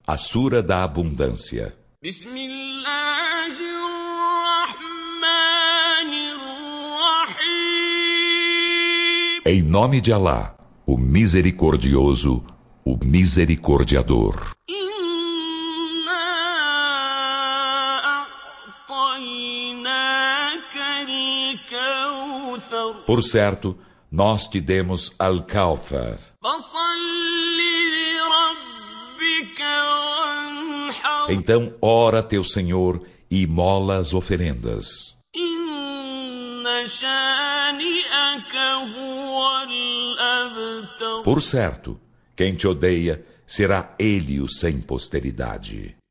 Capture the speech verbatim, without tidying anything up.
A Sura da Abundância. Em nome de Alá, o Misericordioso, o Misericordiador. Por certo, nós te demos Al-Kawthar. Então, ora teu Senhor e imola as oferendas. Por certo, quem te odeia será ele o sem posteridade.